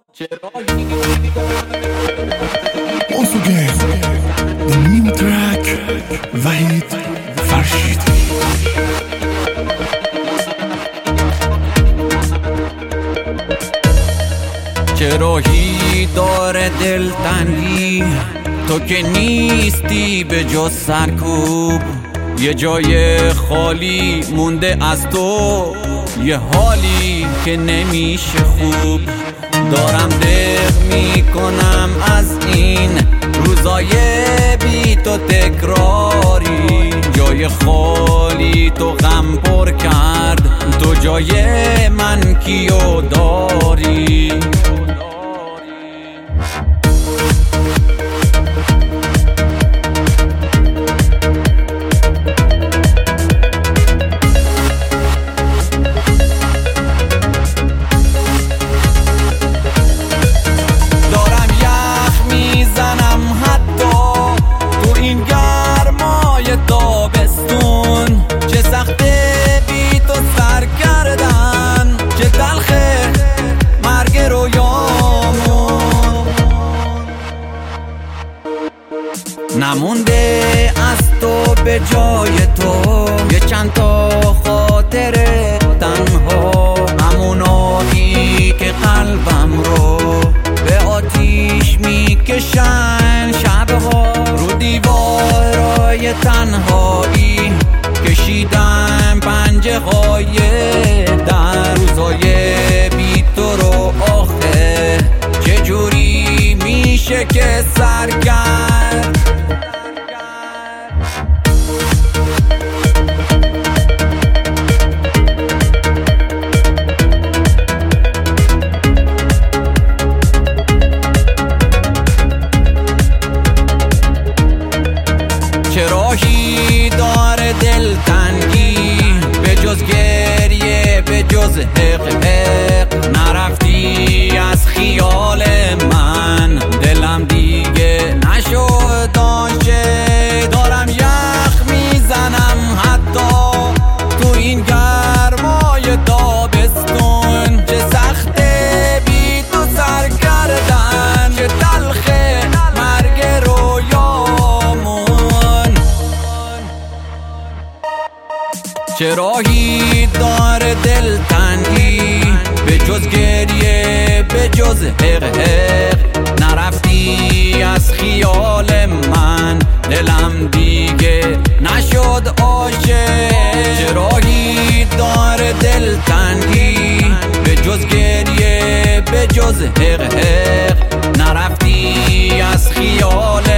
Also again, the new track, وحید فرشیدی. چه راهی داره دلتنگی، تو که نیستی به جز سرکوب. یه جای خالی مونده از تو، یه حالی که نمیشه خوب. دارم دق میکنم از این روزای بی تو تکراری. جای خالی تو غم پر کرد، تو جای من کیو داری؟ نمونده از تو به جای تو یه چند تا خاطره تنها، همون آهی که قلبم رو به آتیش میکشن شبها. رو دیوارای تنهایی کشیدم پنجه های در روزای بی تو رو. آخه چجوری میشه که سرگرد چه راهی داره دلتنگی، به جز گریه به جز حق نرفتی از خیال من. دلم دیگه نشد آشه، دارم یخ میزنم حتی تو این گرمای تابستون. چه سخته بی تو سر کردن، چه تلخه مرگ رویامون. چه راهی داره دلتنگی، به جز گریه به جز حق نرفتی از خیال من. دلم دیگه نشد عاشق. چه راهی داره دلتنگی، به جز گریه به جز حق نرفتی از خیال